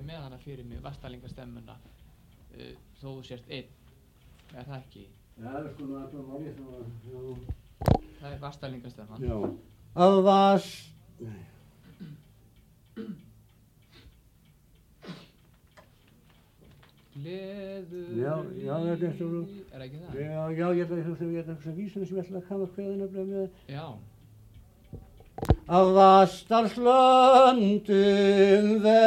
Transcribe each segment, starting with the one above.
með hana fyrir mig, Vastælingastemmuna, þó þú sért einn, það ekki? Já, það sko nú alltaf máli já. Það Vastælingastefnan. Já. Að Gleður Já, þetta er svo. Er ekki það? Já, ég ætla að hugsa vísuna sem ég ætla að hafa kveðið nefnilega með. Já. Af Vatnsdalslöndum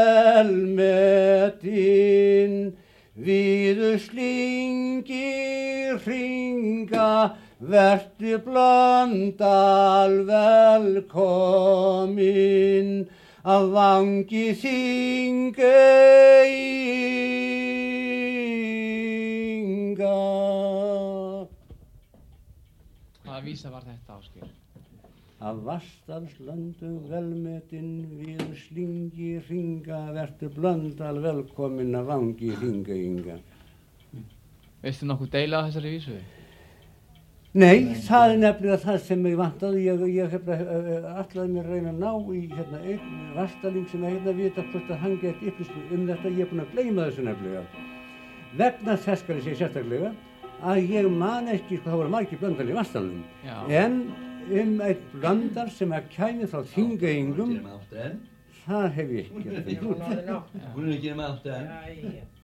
velmetin viðu slingir hringa vertu Blöndal velkomin af vangi Þingeyinga. Hvaða vísa var þetta, Ásgeir? Af Vatnsdalslöndum velmetin við slingi hringa vertu Blöndal velkomin af vangi Þingeyinga. Veistu nokkuð deila á þessari vísu? Nei, það er nefnilega það sem ég vantaði. Ég ætlaði mér að reyna að ná í einn Vastaling sem að vita hvort að hann geti upplýst þetta. Ég er búinn að gleyma þessu nefnilega. Vegna þess skal ég segja sérstaklega að ég man ekki, það voru margir Blöndal í Vastalum. En einn Blöndal sem að kæmi frá Þingeyingum, það hef ég ekki. Hún er ekki með áttu enn.